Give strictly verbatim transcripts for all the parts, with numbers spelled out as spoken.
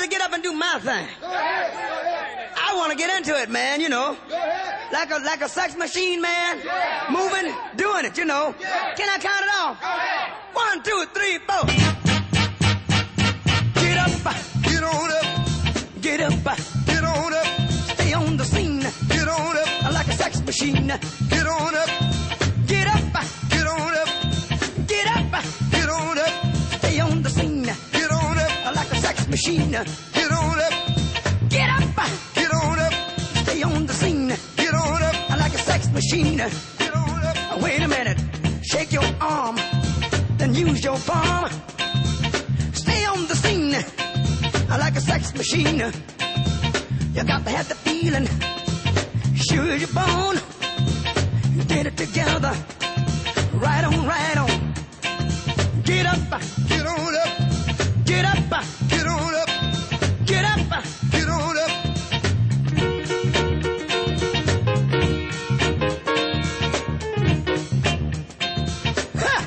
to get up and do my thing. I want to get into it, man, you know. Like a like a sex machine, man. Moving, doing it, you know. Can I count it off? One, two, three, four. Get up, Get on up, get up, get on up, stay on the scene. get on up, Like a sex machine. get on up, Get up, get on up, get up, get on up, stay on the scene. get on up, Like a sex machine. get on up, Get up, get on up, stay on the scene. get on up, Like a sex machine. get on up. Wait a minute, shake your arm, then use your palm. Stay on the scene like a sex machine. You got to have the feeling, sure as you're born. Get it together, right on, right on. Get up, Get on up, get up, get on up, get up. get on up. Ha!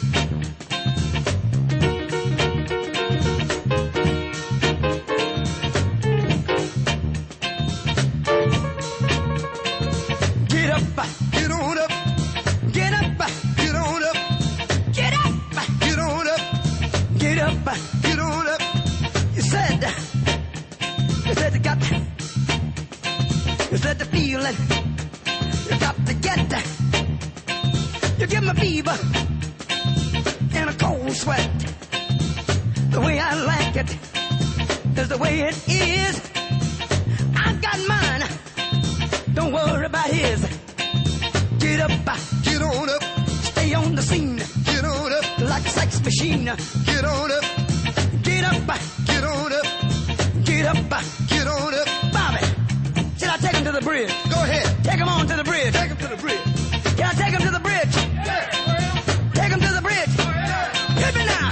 Get up, Get on up, get up, get on up, get up, get on up, get up. get on up. You said, you said you got, you said the feeling, you got to get, you give me fever and a cold sweat. The way I like it is the way it is. I got mine, don't worry about his. Get up, Get on up, stay on the scene get on up, like a sex machine. get on up, Get up, get on up, get up. get on up. Bobby, should I take him to the bridge? Go ahead, Take him on to the bridge. take him to the bridge. Can I take him to the bridge? Take him to the bridge. Hit me now.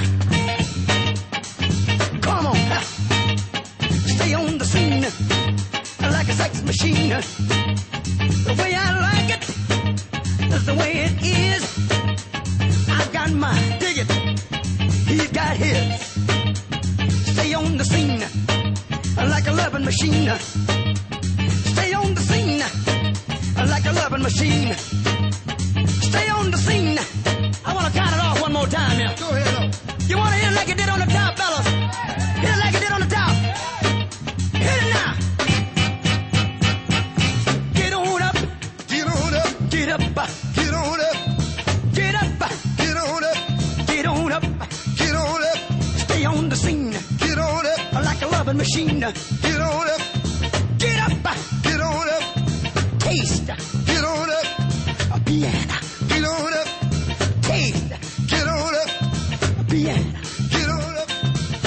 Come on. Stay on the scene like a sex machine. The way I like it is the way it is. I got mine. Dig it. He's got his. Stay on the scene like a loving machine. Stay on the scene like a loving machine. Stay on the scene. I want to count it off one more time now. Go ahead up. You want to hit it like it did on the top, fellas? Hit it like it did on the top. Hit it now. Get on up, Get on up, get up, get on up, get up, get on up, get on up. get on up, Stay on the scene get on up, like a loving machine. get on up, Get up, get on up, taste get on up, a piano. get on up, Taste get on up, a piano. get on up.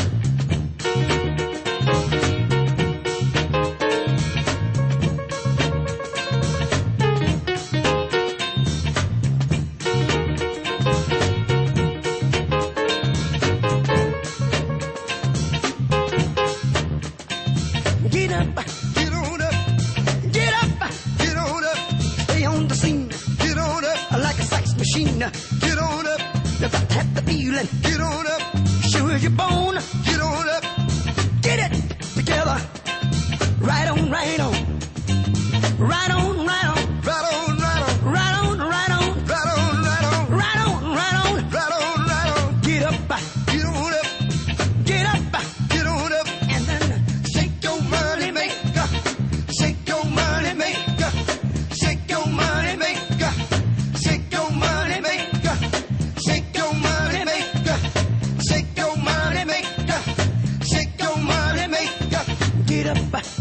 Get up, Get on up, get up. get on up, Stay on the scene get on up, like a sex machine. get on up, You got to have the feeling, get on up, sure as you're born. get on up, Get it together, right on, right on, right on, right on, right on, right on, right on, right on, right on, right on, right on, right on. right on, right on. Get up, Get on up, get up, get on up, and then shake your money maker, shake your money maker, shake your money maker, shake your money maker, shake your money maker, shake your money maker, shake your money maker. get up,